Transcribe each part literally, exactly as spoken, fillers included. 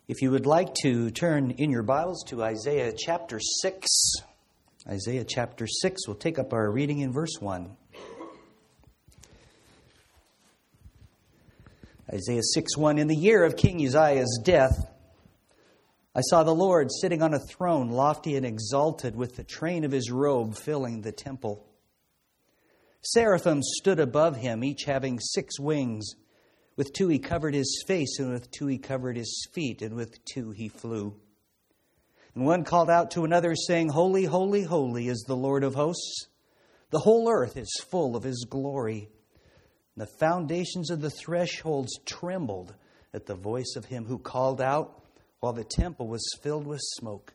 If you would like to turn in your Bibles to Isaiah chapter six, Isaiah chapter six, we'll take up our reading in verse one. Isaiah six one, in the year of King Uzziah's death, I saw the Lord sitting on a throne, lofty and exalted, with the train of his robe filling the temple. Seraphim stood above him, each having six wings. With two he covered his face, and with two he covered his feet, and with two he flew. And one called out to another, saying, Holy, holy, holy is the Lord of hosts. The whole earth is full of his glory. And the foundations of the thresholds trembled at the voice of him who called out, while the temple was filled with smoke.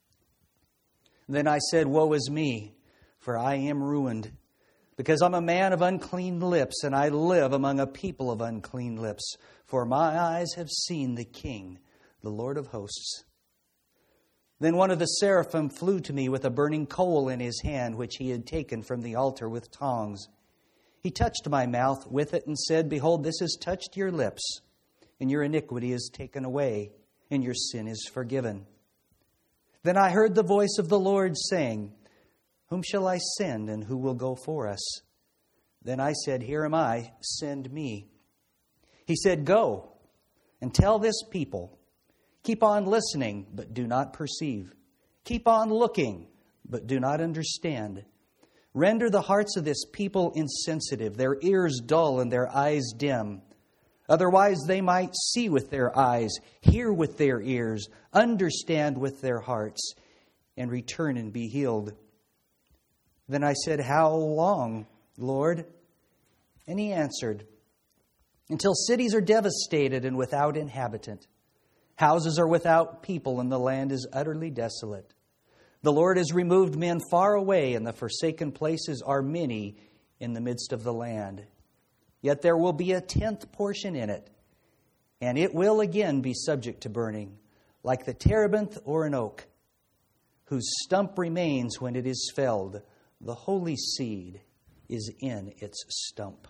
Then I said, Woe is me, for I am ruined, because I'm a man of unclean lips, and I live among a people of unclean lips. For my eyes have seen the King, the Lord of hosts. Then one of the seraphim flew to me with a burning coal in his hand, which he had taken from the altar with tongs. He touched my mouth with it and said, Behold, this has touched your lips, and your iniquity is taken away, and your sin is forgiven. Then I heard the voice of the Lord saying, Whom shall I send, and who will go for us? Then I said, Here am I, send me. He said, Go, and tell this people, keep on listening, but do not perceive. Keep on looking, but do not understand. Render the hearts of this people insensitive, their ears dull, and their eyes dim. Otherwise they might see with their eyes, hear with their ears, understand with their hearts, and return and be healed. Then I said, How long, Lord? And he answered, Until cities are devastated and without inhabitant. Houses are without people, and the land is utterly desolate. The Lord has removed men far away, and the forsaken places are many in the midst of the land. Yet there will be a tenth portion in it, and it will again be subject to burning, like the terebinth or an oak, whose stump remains when it is felled. The holy seed is in its stump.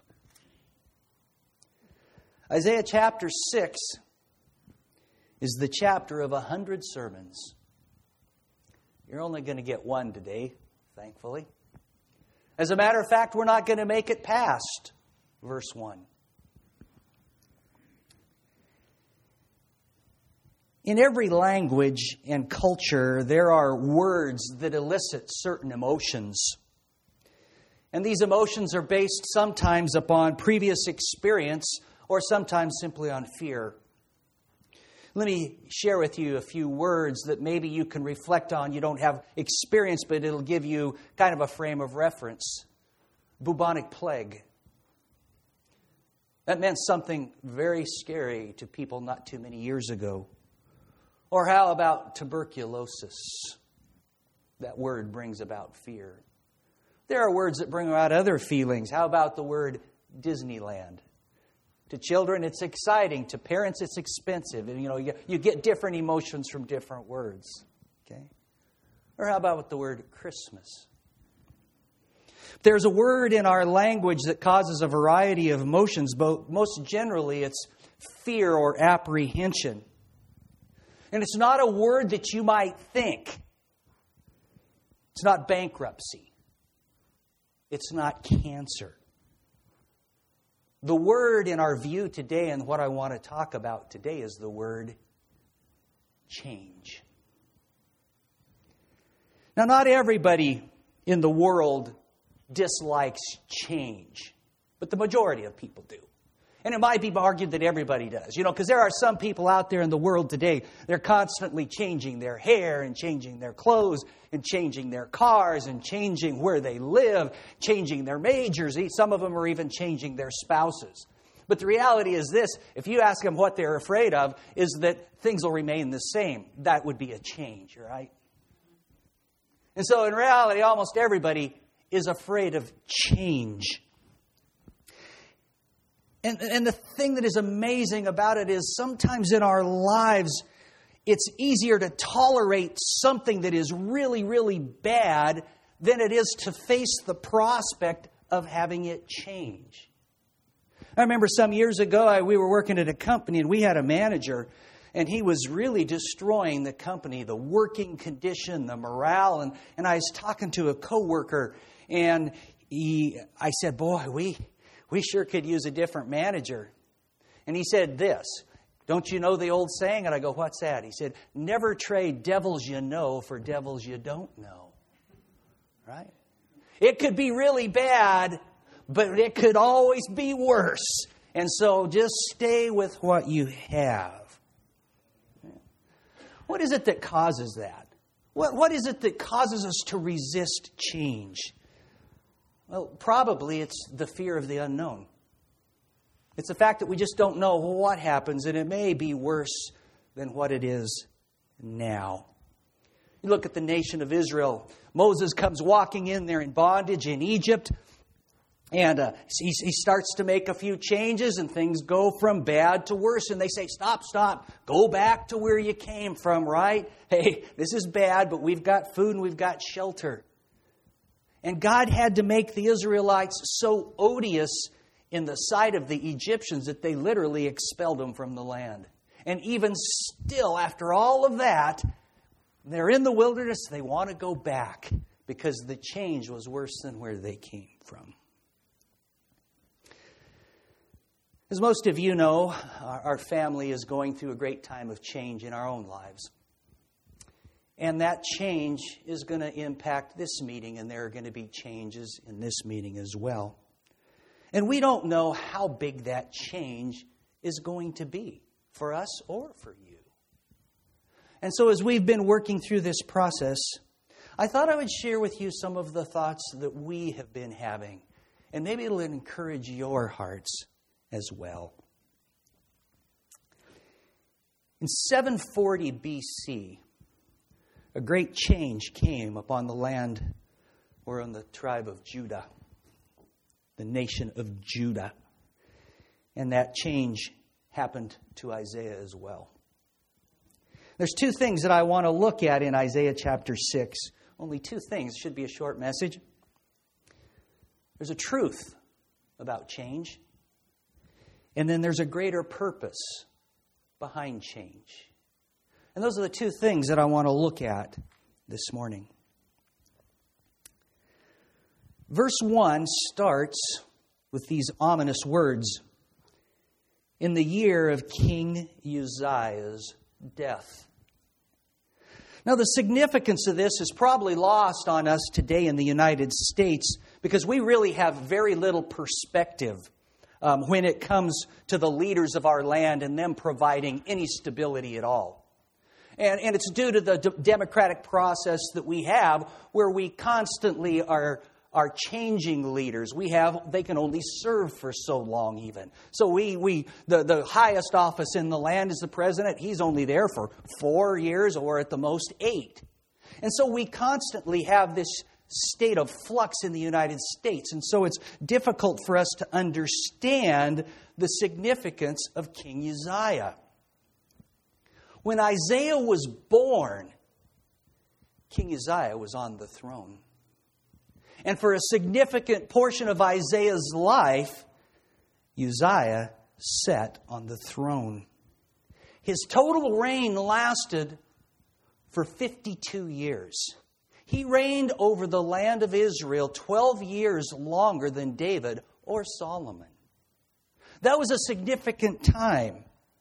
Isaiah chapter six is the chapter of a hundred sermons. You're only going to get one today, thankfully. As a matter of fact, we're not going to make it past verse one. In every language and culture, there are words that elicit certain emotions. And these emotions are based sometimes upon previous experience or sometimes simply on fear. Let me share with you a few words that maybe you can reflect on. You don't have experience, but it'll give you kind of a frame of reference. Bubonic plague. That meant something very scary to people not too many years ago. Or how about tuberculosis? That word brings about fear. There are words that bring about other feelings. How about the word Disneyland? To children, it's exciting. To parents, it's expensive. And, you know, you, you get different emotions from different words. Okay? Or how about with the word Christmas? There's a word in our language that causes a variety of emotions, but most generally it's fear or apprehension. And it's not a word that you might think. It's not bankruptcy. It's not cancer. The word in our view today, and what I want to talk about today, is the word change. Now, not everybody in the world dislikes change, but the majority of people do. And it might be argued that everybody does, you know, because there are some people out there in the world today, they're constantly changing their hair and changing their clothes and changing their cars and changing where they live, changing their majors. Some of them are even changing their spouses. But the reality is this, if you ask them what they're afraid of, is that things will remain the same. That would be a change, right? And so in reality, almost everybody is afraid of change. And, and the thing that is amazing about it is sometimes in our lives, it's easier to tolerate something that is really, really bad than it is to face the prospect of having it change. I remember some years ago, I, we were working at a company and we had a manager. And he was really destroying the company, the working condition, the morale. And, and I was talking to a coworker, and he, I said, boy, we, we sure could use a different manager. And he said this, don't you know the old saying? And I go, what's that? He said, never trade devils you know for devils you don't know. Right? It could be really bad, but it could always be worse. And so just stay with what you have. What is it that causes that? What, what is it that causes us to resist change? Well, probably it's the fear of the unknown. It's the fact that we just don't know what happens, and it may be worse than what it is now. You look at the nation of Israel. Moses comes walking in there in bondage in Egypt. And uh, he, he starts to make a few changes, and things go from bad to worse. And they say, stop, stop. Go back to where you came from, right? Hey, this is bad, but we've got food and we've got shelter. And God had to make the Israelites so odious in the sight of the Egyptians that they literally expelled them from the land. And even still, after all of that, they're in the wilderness. They want to go back because the change was worse than where they came from. As most of you know, our family is going through a great time of change in our own lives. And that change is going to impact this meeting, and there are going to be changes in this meeting as well. And we don't know how big that change is going to be for us or for you. And so as we've been working through this process, I thought I would share with you some of the thoughts that we have been having. And maybe it'll encourage your hearts as well. In seven forty B C, a great change came upon the land or on the tribe of Judah, the nation of Judah. And that change happened to Isaiah as well. There's two things that I want to look at in Isaiah chapter six. Only two things. It should be a short message. There's a truth about change. And then there's a greater purpose behind change. And those are the two things that I want to look at this morning. Verse one starts with these ominous words. In the year of King Uzziah's death. Now, the significance of this is probably lost on us today in the United States because we really have very little perspective Um, when it comes to the leaders of our land and them providing any stability at all. And, and it's due to the d- democratic process that we have where we constantly are, are changing leaders. We have, they can only serve for so long even. So we, we the, the highest office in the land is the president. He's only there for four years or at the most eight. And so we constantly have this state of flux in the United States. And so it's difficult for us to understand the significance of King Uzziah. When Isaiah was born, King Uzziah was on the throne. And for a significant portion of Isaiah's life, Uzziah sat on the throne. His total reign lasted for fifty-two years. He reigned over the land of Israel twelve years longer than David or Solomon. That was a significant time.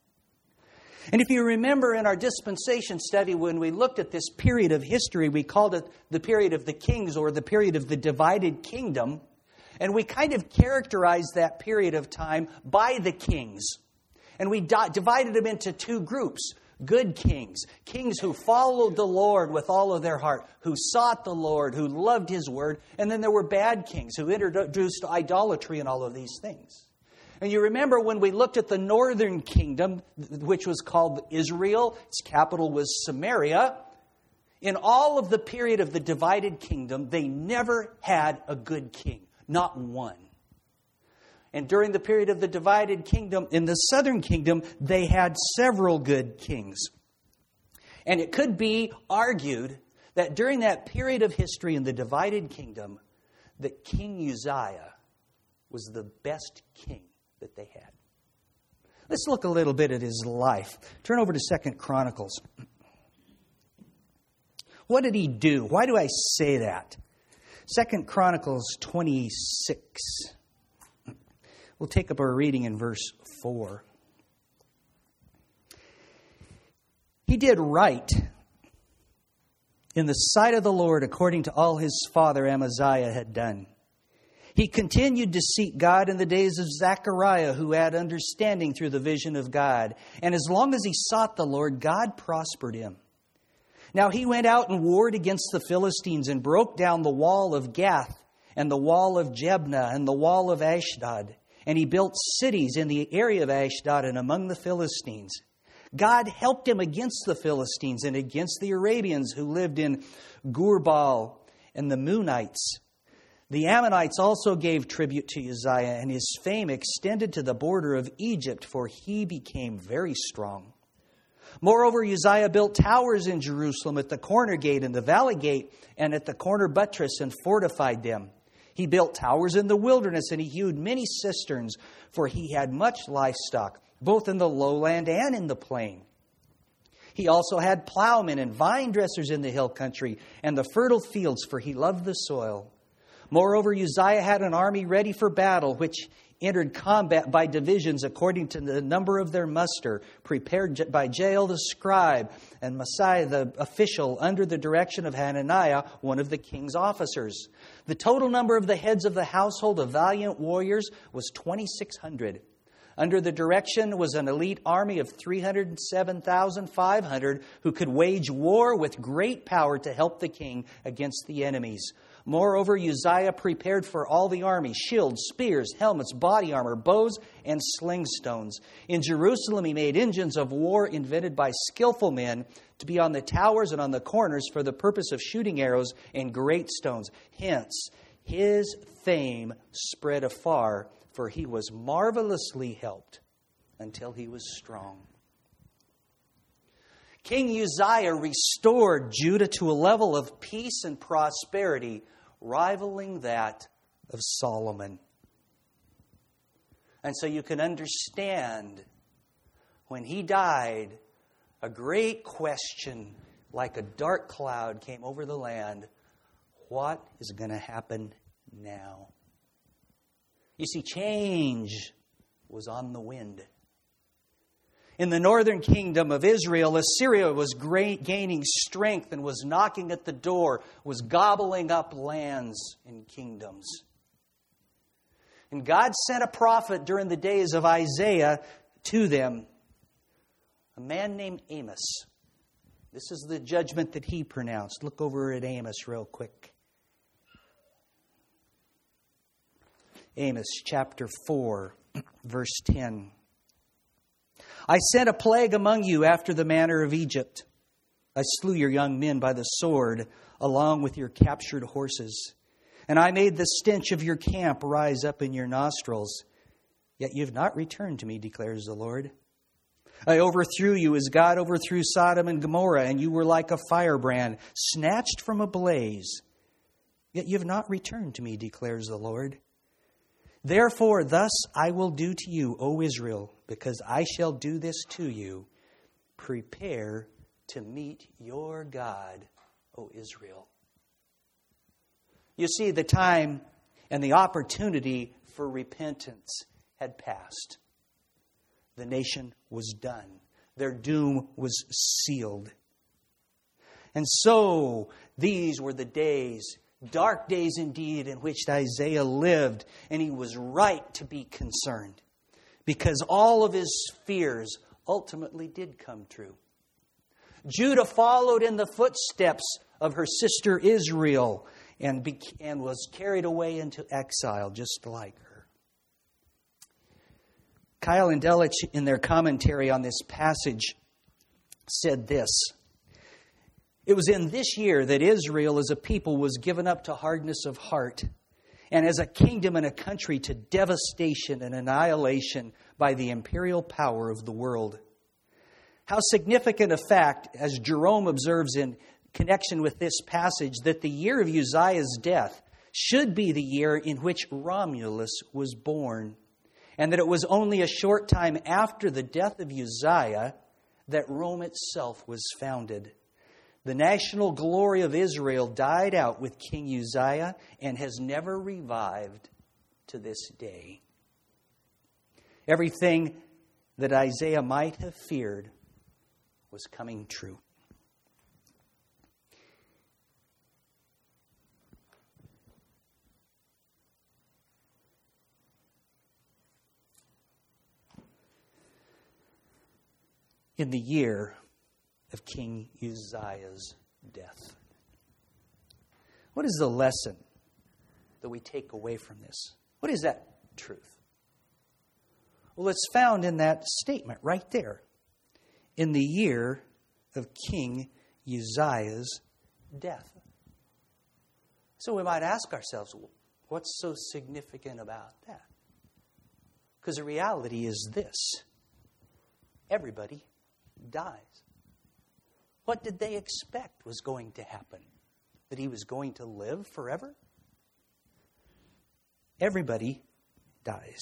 And if you remember in our dispensation study, when we looked at this period of history, we called it the period of the kings or the period of the divided kingdom. And we kind of characterized that period of time by the kings. And we di- divided them into two groups. Good kings, kings who followed the Lord with all of their heart, who sought the Lord, who loved His word. And then there were bad kings who introduced idolatry and all of these things. And you remember when we looked at the northern kingdom, which was called Israel, its capital was Samaria. In all of the period of the divided kingdom, they never had a good king, not one. And during the period of the divided kingdom, in the southern kingdom, they had several good kings. And it could be argued that during that period of history in the divided kingdom, that King Uzziah was the best king that they had. Let's look a little bit at his life. Turn over to Second Chronicles. What did he do? Why do I say that? Second Chronicles twenty-six. We'll take up our reading in verse four. He did right in the sight of the Lord according to all his father Amaziah had done. He continued to seek God in the days of Zechariah, who had understanding through the vision of God. And as long as he sought the Lord, God prospered him. Now he went out and warred against the Philistines and broke down the wall of Gath and the wall of Jebna and the wall of Ashdod. And he built cities in the area of Ashdod and among the Philistines. God helped him against the Philistines and against the Arabians who lived in Gurbal and the Moonites. The Ammonites also gave tribute to Uzziah, and his fame extended to the border of Egypt, for he became very strong. Moreover, Uzziah built towers in Jerusalem at the corner gate and the valley gate and at the corner buttress and fortified them. He built towers in the wilderness, and he hewed many cisterns, for he had much livestock, both in the lowland and in the plain. He also had plowmen and vine dressers in the hill country and the fertile fields, for he loved the soil. Moreover, Uzziah had an army ready for battle, which entered combat by divisions according to the number of their muster, prepared by Jael the scribe and Messiah the official under the direction of Hananiah, one of the king's officers. The total number of the heads of the household of valiant warriors was twenty-six hundred. Under the direction was an elite army of three hundred seven thousand five hundred who could wage war with great power to help the king against the enemies. Moreover, Uzziah prepared for all the army shields, spears, helmets, body armor, bows, and sling stones. In Jerusalem, he made engines of war invented by skillful men to be on the towers and on the corners for the purpose of shooting arrows and great stones. Hence, his fame spread afar, for he was marvelously helped until he was strong. King Uzziah restored Judah to a level of peace and prosperity rivaling that of Solomon. And so you can understand, when he died, a great question like a dark cloud came over the land. What is going to happen now? You see, change was on the wind. In the northern kingdom of Israel, Assyria was great, gaining strength and was knocking at the door, was gobbling up lands and kingdoms. And God sent a prophet during the days of Isaiah to them, a man named Amos. This is the judgment that he pronounced. Look over at Amos real quick. Amos chapter four, verse ten. I sent a plague among you after the manner of Egypt. I slew your young men by the sword, along with your captured horses. And I made the stench of your camp rise up in your nostrils. Yet you have not returned to me, declares the Lord. I overthrew you as God overthrew Sodom and Gomorrah, and you were like a firebrand, snatched from a blaze. Yet you have not returned to me, declares the Lord. Therefore, thus I will do to you, O Israel, because I shall do this to you. Prepare to meet your God, O Israel. You see, the time and the opportunity for repentance had passed. The nation was done. Their doom was sealed. And so, these were the days, dark days indeed, in which Isaiah lived, and he was right to be concerned, because all of his fears ultimately did come true. Judah followed in the footsteps of her sister Israel and, be, and was carried away into exile just like her. Kyle and Delitzsch, in their commentary on this passage, said this: it was in this year that Israel as a people was given up to hardness of heart, and as a kingdom and a country to devastation and annihilation by the imperial power of the world. How significant a fact, as Jerome observes in connection with this passage, that the year of Uzziah's death should be the year in which Romulus was born. and that it was only a short time after the death of Uzziah that Rome itself was founded. The national glory of Israel died out with King Uzziah and has never revived to this day. Everything that Isaiah might have feared was coming true. In the year of King Uzziah's death. What is the lesson that we take away from this? What is that truth? Well, it's found in that statement right there. In the year of King Uzziah's death. So we might ask ourselves, what's so significant about that? Because the reality is this. Everybody dies. What did they expect was going to happen? That he was going to live forever? Everybody dies.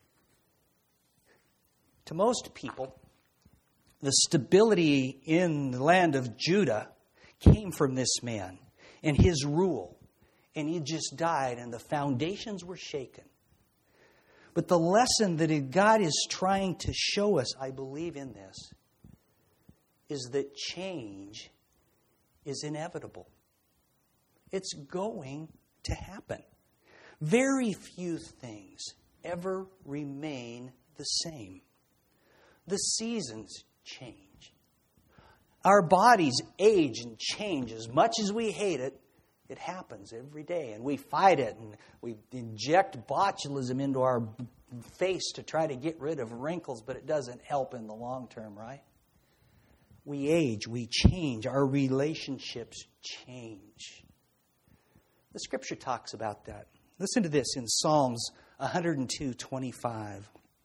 To most people, the stability in the land of Judah came from this man and his rule. And he just died and the foundations were shaken. But the lesson that God is trying to show us, I believe in this, is that change is inevitable. It's going to happen. Very few things ever remain the same. The seasons change. Our bodies age and change. As much as we hate it, it happens every day. And we fight it and we inject botulism into our face to try to get rid of wrinkles, but it doesn't help in the long term, right? We age, we change, our relationships change. The Scripture talks about that. Listen to this in Psalms one oh two twenty-five.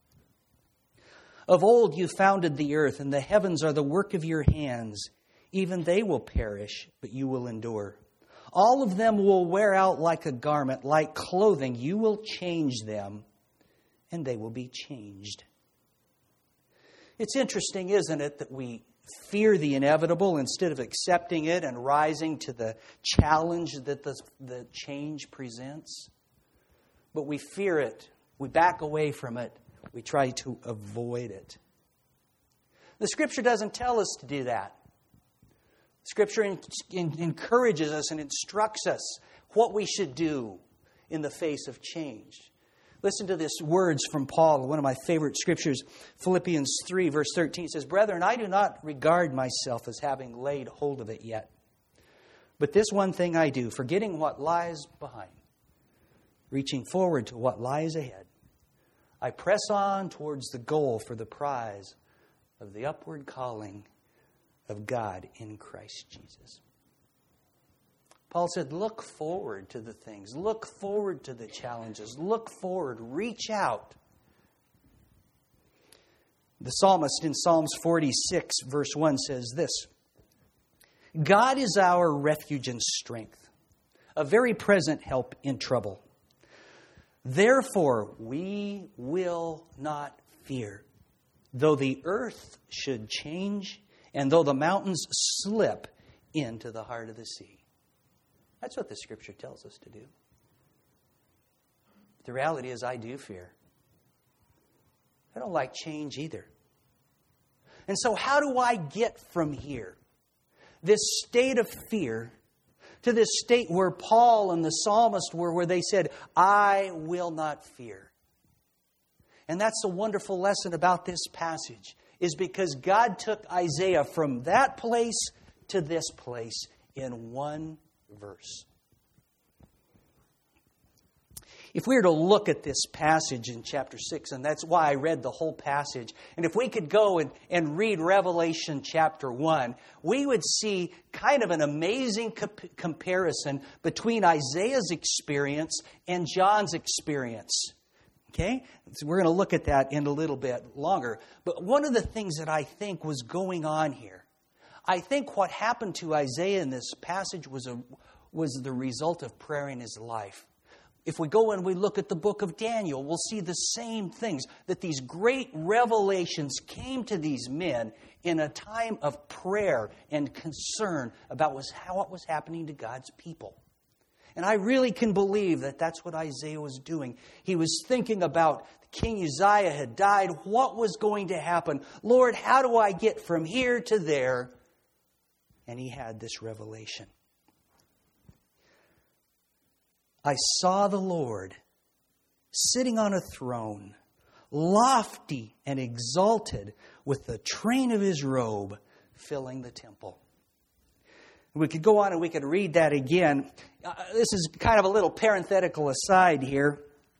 Of old you founded the earth, and the heavens are the work of your hands. Even they will perish, but you will endure. All of them will wear out like a garment, like clothing. You will change them, and they will be changed. It's interesting, isn't it, that we fear the inevitable instead of accepting it and rising to the challenge that the, the change presents. But we fear it. We back away from it. We try to avoid it. The Scripture doesn't tell us to do that. Scripture in, in, encourages us and instructs us what we should do in the face of change. Listen to these words from Paul, one of my favorite scriptures. Philippians three, verse thirteen says, Brethren, I do not regard myself as having laid hold of it yet. But this one thing I do, forgetting what lies behind, reaching forward to what lies ahead, I press on towards the goal for the prize of the upward calling of God in Christ Jesus. Paul said, look forward to the things. Look forward to the challenges. Look forward. Reach out. The psalmist in Psalms forty-six, verse one says this, God is our refuge and strength, a very present help in trouble. Therefore, we will not fear, though the earth should change and though the mountains slip into the heart of the sea. That's what the Scripture tells us to do. The reality is I do fear. I don't like change either. And so how do I get from here, this state of fear, to this state where Paul and the psalmist were, where they said, I will not fear? And that's the wonderful lesson about this passage, is because God took Isaiah from that place to this place in one verse. If we were to look at this passage in chapter six, and that's why I read the whole passage, and if we could go and, and read Revelation chapter one, we would see kind of an amazing comp- comparison between Isaiah's experience and John's experience. Okay? So we're going to look at that in a little bit longer. But one of the things that I think was going on here, I think what happened to Isaiah in this passage was a was the result of prayer in his life. If we go and we look at the book of Daniel, we'll see the same things, that these great revelations came to these men in a time of prayer and concern about what was happening to God's people. And I really can believe that that's what Isaiah was doing. He was thinking about King Uzziah had died. What was going to happen? Lord, how do I get from here to there? And he had this revelation. I saw the Lord sitting on a throne, lofty and exalted, with the train of his robe filling the temple. We could go on and we could read that again. Uh, this is kind of a little parenthetical aside here.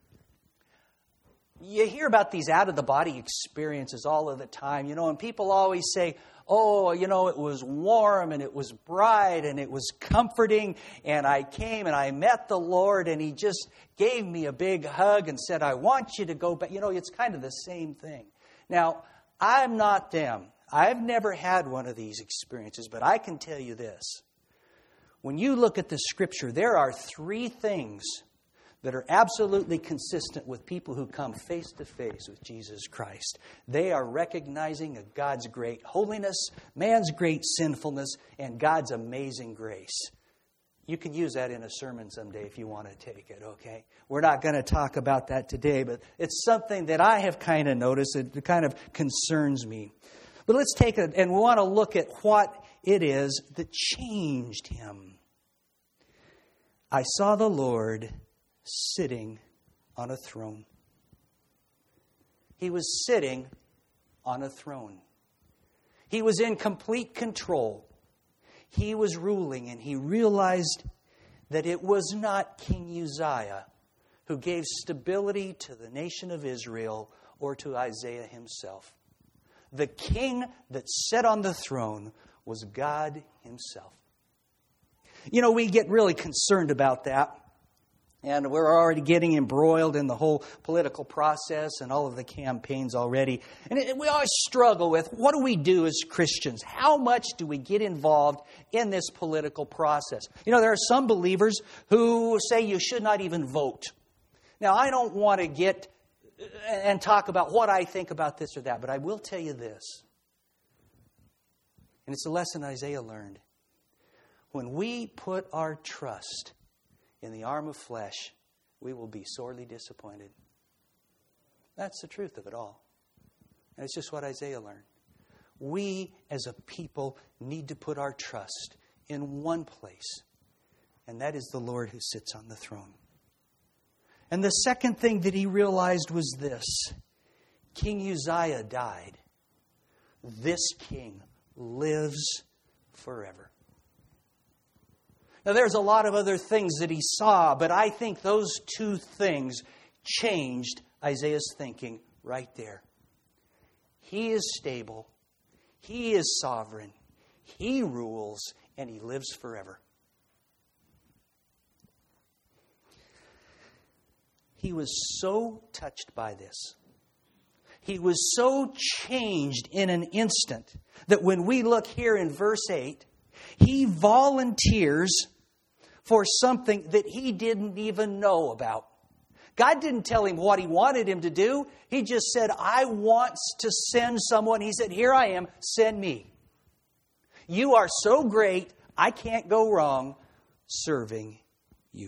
You hear about these out-of-the-body experiences all of the time, you know, and people always say, oh, you know, it was warm and it was bright and it was comforting, and I came and I met the Lord and He just gave me a big hug and said, I want you to go back. You know, it's kind of the same thing. Now, I'm not them. I've never had one of these experiences, but I can tell you this. When you look at the Scripture, there are three things that are absolutely consistent with people who come face to face with Jesus Christ. They are recognizing of God's great holiness, man's great sinfulness, and God's amazing grace. You can use that in a sermon someday if you want to take it, okay? We're not going to talk about that today, but it's something that I have kind of noticed. It kind of concerns me. But let's take it, and we want to look at what it is that changed him. I saw the Lord sitting on a throne. He was sitting on a throne. He was in complete control. He was ruling, and he realized that it was not King Uzziah who gave stability to the nation of Israel or to Isaiah himself. The king that sat on the throne was God himself. You know, we get really concerned about that. And we're already getting embroiled in the whole political process and all of the campaigns already. And it, we always struggle with, what do we do as Christians? How much do we get involved in this political process? You know, there are some believers who say you should not even vote. Now, I don't want to get and talk about what I think about this or that, but I will tell you this. And it's a lesson Isaiah learned. When we put our trust in the arm of flesh, we will be sorely disappointed. That's the truth of it all. And it's just what Isaiah learned. We as a people need to put our trust in one place, and that is the Lord who sits on the throne. And the second thing that he realized was this. King Uzziah died. This king lives forever. Now, there's a lot of other things that he saw, but I think those two things changed Isaiah's thinking right there. He is stable. He is sovereign. He rules, and he lives forever. He was so touched by this. He was so changed in an instant that when we look here in verse eight, he volunteers for something that he didn't even know about. God didn't tell him what he wanted him to do. He just said, I want to send someone. He said, here I am, send me. You are so great, I can't go wrong serving you.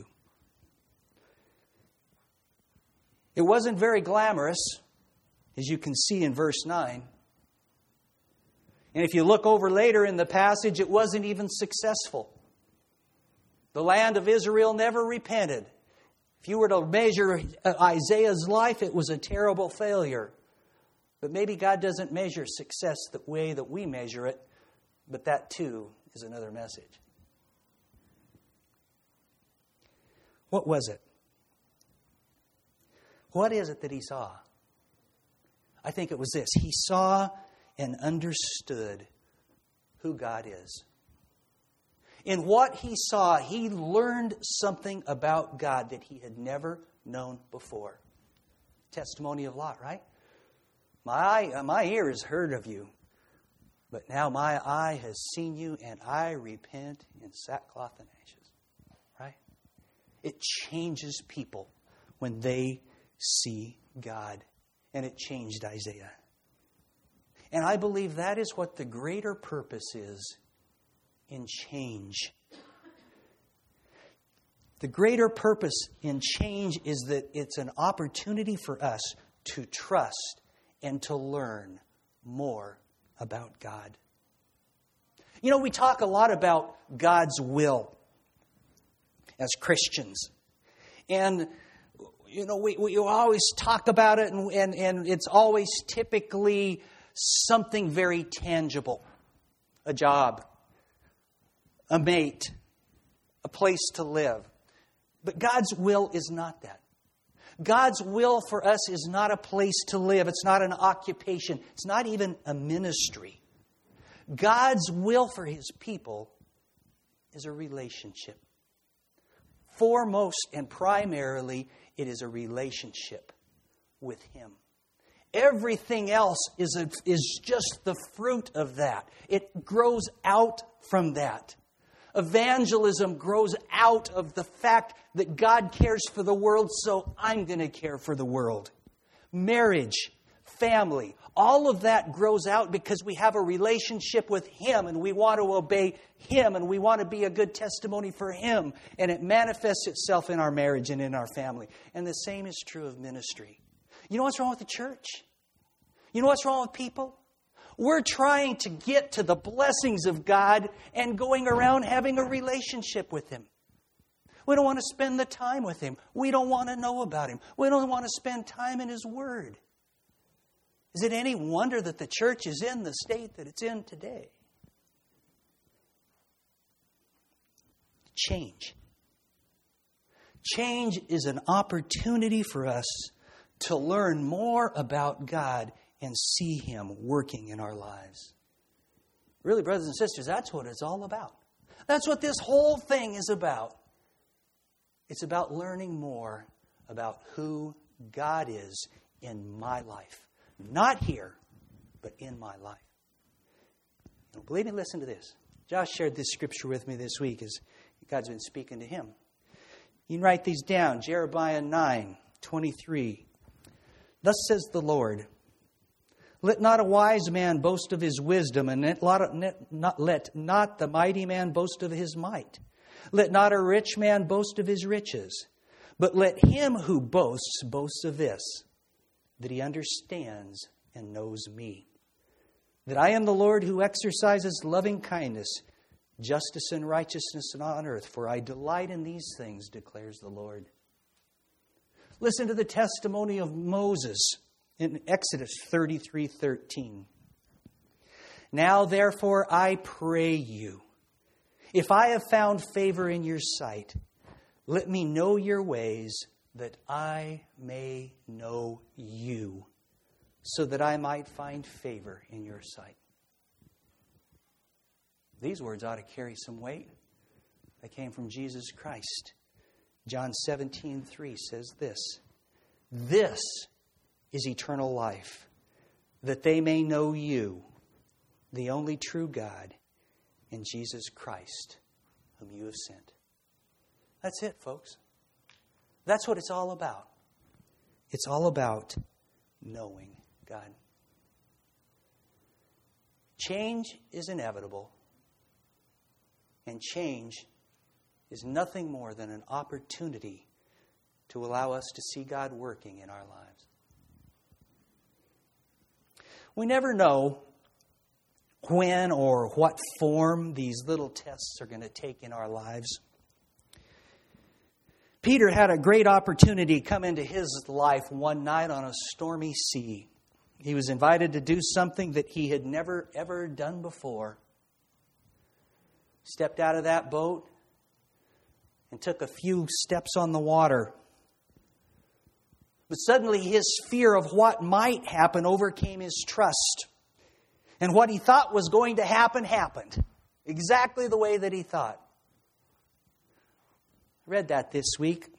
It wasn't very glamorous, as you can see in verse nine. And if you look over later in the passage, it wasn't even successful. The land of Israel never repented. If you were to measure Isaiah's life, it was a terrible failure. But maybe God doesn't measure success the way that we measure it, but that too is another message. What was it? What is it that he saw? I think it was this. He saw and understood who God is. In what he saw, he learned something about God that he had never known before. Testimony of Lot, right? My eye, my ear has heard of you, but now my eye has seen you, and I repent in sackcloth and ashes. Right? It changes people when they see God. And it changed Isaiah. And I believe that is what the greater purpose is in change. The greater purpose in change is that it's an opportunity for us to trust and to learn more about God. You know, we talk a lot about God's will as Christians. And, you know, we, we always talk about it, and, and, and it's always typically something very tangible. A job, a mate, a place to live. But God's will is not that. God's will for us is not a place to live. It's not an occupation. It's not even a ministry. God's will for His people is a relationship. Foremost and primarily, it is a relationship with Him. Everything else is, a, is just the fruit of that. It grows out from that. Evangelism grows out of the fact that God cares for the world, so I'm going to care for the world. Marriage, family, all of that grows out because we have a relationship with Him and we want to obey Him and we want to be a good testimony for Him. And it manifests itself in our marriage and in our family. And the same is true of ministry. You know what's wrong with the church? You know what's wrong with people? We're trying to get to the blessings of God and going around having a relationship with Him. We don't want to spend the time with Him. We don't want to know about Him. We don't want to spend time in His Word. Is it any wonder that the church is in the state that it's in today? Change. Change is an opportunity for us to learn more about God and see Him working in our lives. Really, brothers and sisters, that's what it's all about. That's what this whole thing is about. It's about learning more about who God is in my life. Not here, but in my life. You don't believe me? Listen to this. Josh shared this scripture with me this week as God's been speaking to him. You can write these down. Jeremiah nine twenty-three. Thus says the Lord, let not a wise man boast of his wisdom, and let not, let not the mighty man boast of his might. Let not a rich man boast of his riches, but let him who boasts boast of this, that he understands and knows me, that I am the Lord who exercises loving kindness, justice and righteousness on earth, for I delight in these things, declares the Lord. Listen to the testimony of Moses in Exodus thirty-three thirteen. Now therefore I pray you, if I have found favor in your sight, let me know your ways, that I may know you, so that I might find favor in your sight. These words ought to carry some weight. They came from Jesus Christ. John seventeen three says this, this is eternal life, that they may know you, the only true God, and Jesus Christ, whom you have sent. That's it, folks. That's what it's all about. It's all about knowing God. Change is inevitable, and change is nothing more than an opportunity to allow us to see God working in our lives. We never know when or what form these little tests are going to take in our lives. Peter had a great opportunity come into his life one night on a stormy sea. He was invited to do something that he had never, ever done before. Stepped out of that boat and took a few steps on the water. But suddenly his fear of what might happen overcame his trust. And what he thought was going to happen, happened. Exactly the way that he thought. I read that this week.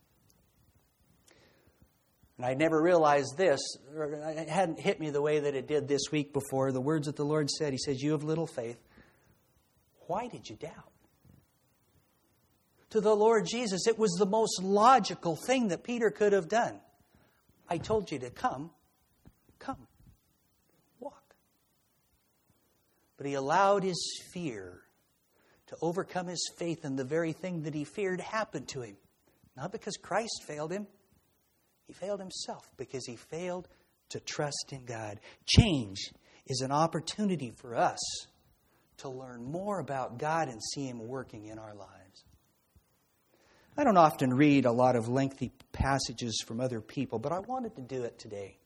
And I never realized this. Or it hadn't hit me the way that it did this week before. The words that the Lord said, He says, you have little faith. Why did you doubt? to the Lord Jesus. It was the most logical thing that Peter could have done. I told you to come. Come. Walk. But he allowed his fear to overcome his faith, and the very thing that he feared happened to him. Not because Christ failed him. He failed himself because he failed to trust in God. Change is an opportunity for us to learn more about God and see Him working in our lives. I don't often read a lot of lengthy passages from other people, but I wanted to do it today.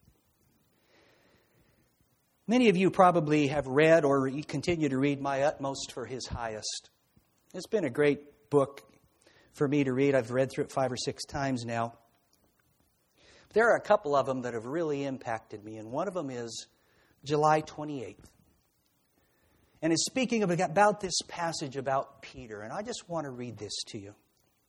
Many of you probably have read or continue to read My Utmost for His Highest. It's been a great book for me to read. I've read through it five or six times now. There are a couple of them that have really impacted me, and one of them is July twenty-eighth. And it's speaking about this passage about Peter, and I just want to read this to you.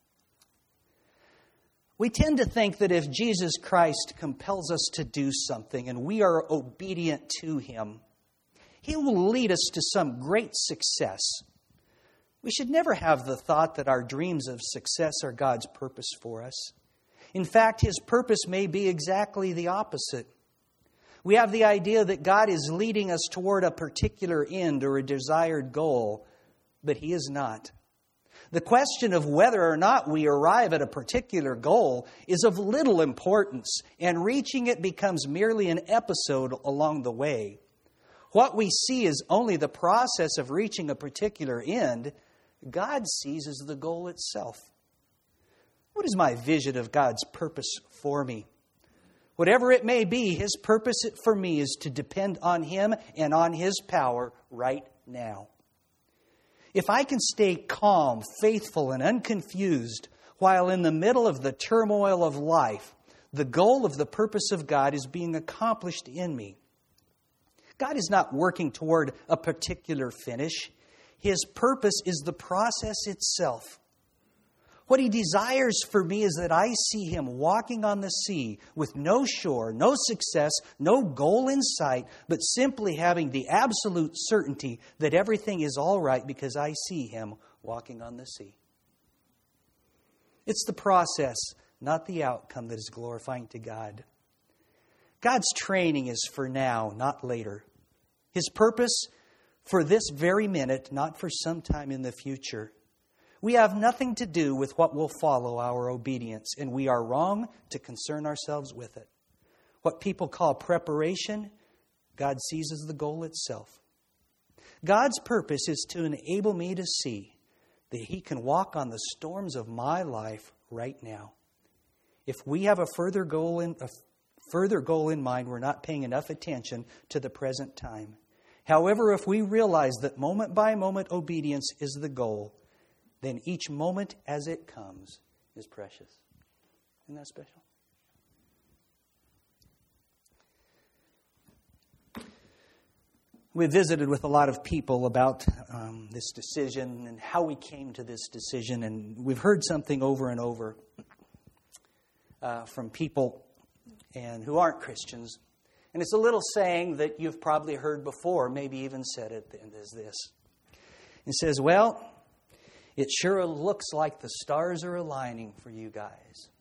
We tend to think that if Jesus Christ compels us to do something and we are obedient to Him, He will lead us to some great success. We should never have the thought that our dreams of success are God's purpose for us. In fact, His purpose may be exactly the opposite. We have the idea that God is leading us toward a particular end or a desired goal, but He is not. The question of whether or not we arrive at a particular goal is of little importance, and reaching it becomes merely an episode along the way. What we see is only the process of reaching a particular end. God sees as the goal itself. What is my vision of God's purpose for me? Whatever it may be, His purpose for me is to depend on Him and on His power right now. If I can stay calm, faithful, and unconfused while in the middle of the turmoil of life, the goal of the purpose of God is being accomplished in me. God is not working toward a particular finish. His purpose is the process itself. What He desires for me is that I see Him walking on the sea with no shore, no success, no goal in sight, but simply having the absolute certainty that everything is all right because I see Him walking on the sea. It's the process, not the outcome, that is glorifying to God. God's training is for now, not later. His purpose for this very minute, not for some time in the future. We have nothing to do with what will follow our obedience, and we are wrong to concern ourselves with it. What people call preparation, God sees as the goal itself. God's purpose is to enable me to see that He can walk on the storms of my life right now. If we have a further goal in, a further goal in mind, we're not paying enough attention to the present time. However, if we realize that moment by moment obedience is the goal, then each moment as it comes is precious. Isn't that special? We visited with a lot of people about um, this decision and how we came to this decision, and we've heard something over and over uh, from people and who aren't Christians. And it's a little saying that you've probably heard before, maybe even said at the end, is this. It says, well, it sure looks like the stars are aligning for you guys.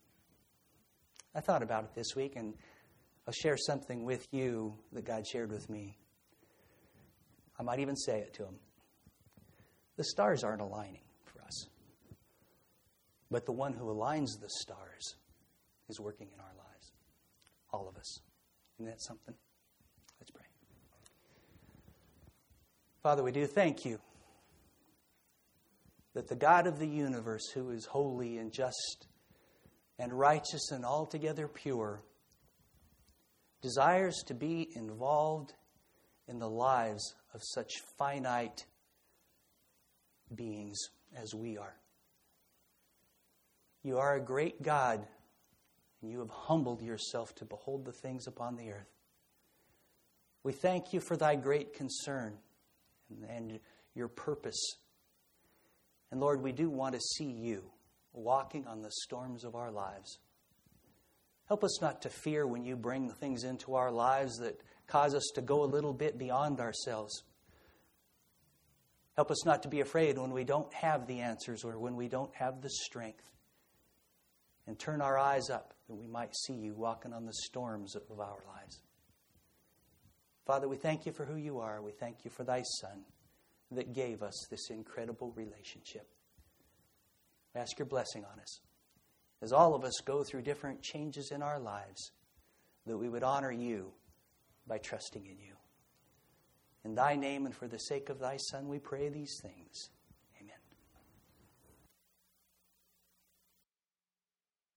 I thought about it this week, and I'll share something with you that God shared with me. I might even say it to him. The stars aren't aligning for us. But the one who aligns the stars is working in our lives. All of us. Isn't that something? Let's pray. Father, we do thank you that the God of the universe, who is holy and just and righteous and altogether pure, desires to be involved in the lives of such finite beings as we are. You are a great God, and you have humbled yourself to behold the things upon the earth. We thank you for thy great concern and, and your purpose. And Lord, we do want to see you walking on the storms of our lives. Help us not to fear when you bring things into our lives that cause us to go a little bit beyond ourselves. Help us not to be afraid when we don't have the answers or when we don't have the strength. And turn our eyes up that we might see you walking on the storms of our lives. Father, we thank you for who you are. We thank you for thy Son that gave us this incredible relationship. We ask your blessing on us as all of us go through different changes in our lives, that we would honor you by trusting in you. In thy name and for the sake of thy Son, we pray these things.